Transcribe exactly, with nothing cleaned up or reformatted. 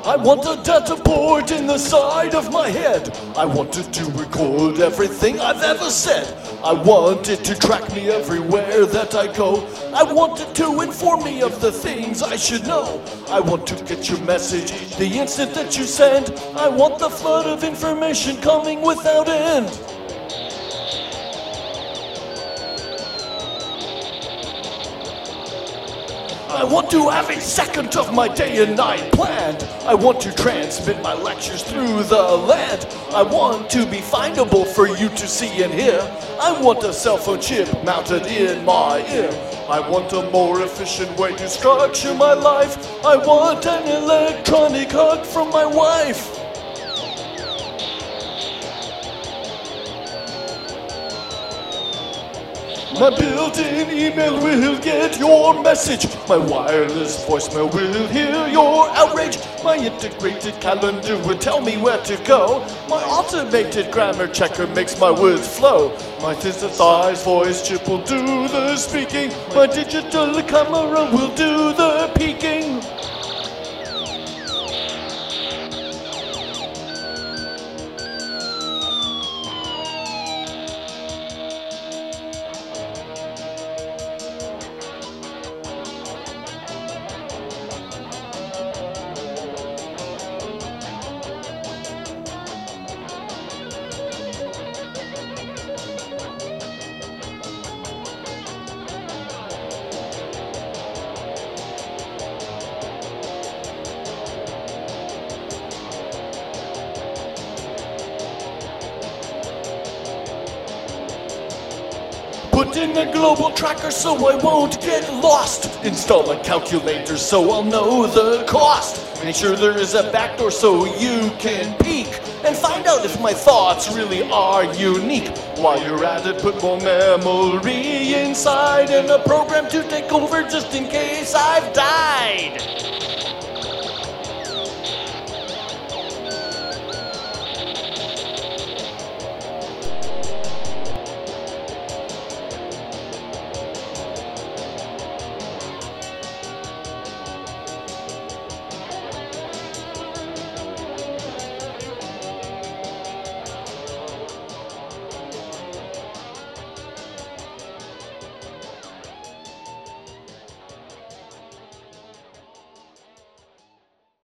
I want a data port in the side of my head. I wanted to record everything I've ever said. I wanted to track me everywhere that I go. I wanted to inform me of the things I should know. I want to get your message the instant that you send. I want the flood of information coming without end. I want to have a second of my day and night planned. I want to transmit my lectures through the land. I want to be findable for you to see and hear. I want a cell phone chip mounted in my ear. I want a more efficient way to structure my life. I want an electronic hug from my wife. My built-in email will get your message. My wireless voicemail will hear your outrage. My integrated calendar will tell me where to go. My automated grammar checker makes my words flow. My synthesized voice chip will do the speaking. My digital camera will do the peeking. Put in a global tracker so I won't get lost. Install a calculator so I'll know the cost. Make sure there is a backdoor so you can peek and find out if my thoughts really are unique. While you're at it, put more memory inside and a program to take over just in case I've died.